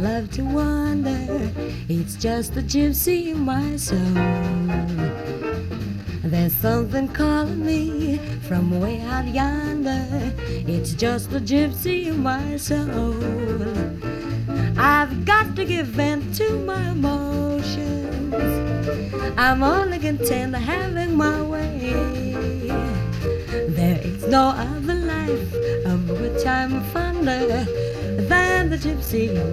love to wander. It's just the gypsy in my soul. There's something calling me from way out yonder. It's just the gypsy in my soul. I've got to give vent to my emotions. I'm only content having my way. There is no other life of which I'm fonder than the gypsy